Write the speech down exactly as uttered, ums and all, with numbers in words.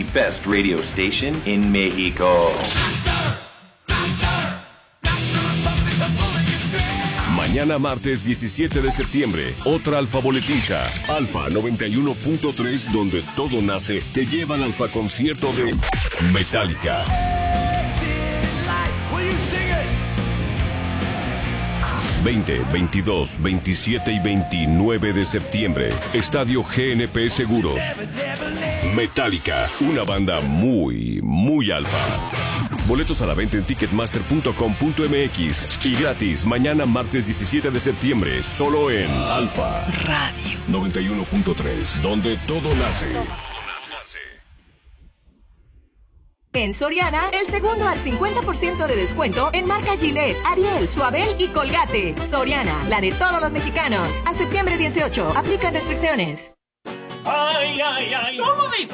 best radio station in Mexico. Mañana martes diecisiete de septiembre, otra Alfa Boletincha. Alfa noventa y uno punto tres, donde todo nace, te lleva al Alfa concierto de Metallica. veinte, veintidós, veintisiete y veintinueve de septiembre, Estadio G N P Seguros. Metallica, una banda muy, muy alfa. Boletos a la venta en ticketmaster punto com punto m x y gratis mañana martes diecisiete de septiembre, solo en Alfa Radio noventa y uno punto tres, donde todo nace. En Soriana, el segundo al cincuenta por ciento de descuento en marca Gillette, Ariel, Suabel y Colgate. Soriana, la de todos los mexicanos. A septiembre dieciocho, aplican restricciones. Ay, ay, ay. ¿Cómo